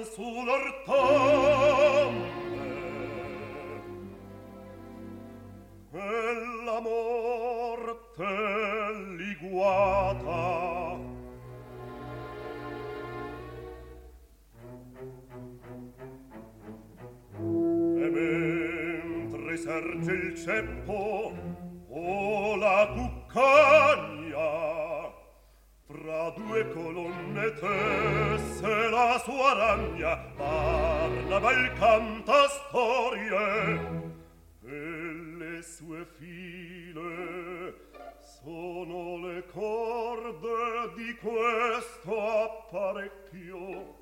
sull'ortambe e la morte liguata. E mentre serge il ceppo o la cuccagna, fra due colonne tesse la sua ragna, parlava il cantastorie, e le sue file sono le corde di questo apparecchio.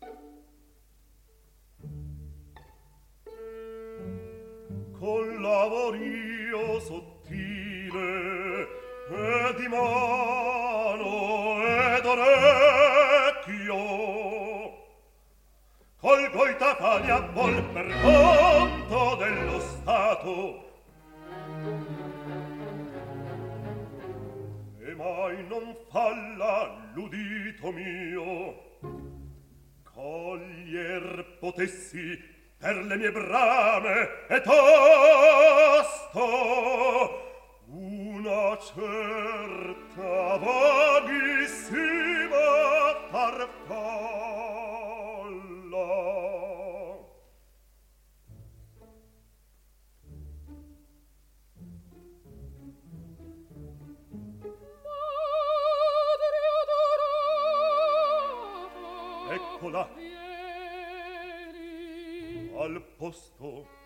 Con lavorio sottile e di mano ed orecchio, colgo i tafani a vol per conto dello Stato, e mai non falla l'udito mio coglier potessi per le mie brame e tosto una certa vaghissima farfalla. Eccola al posto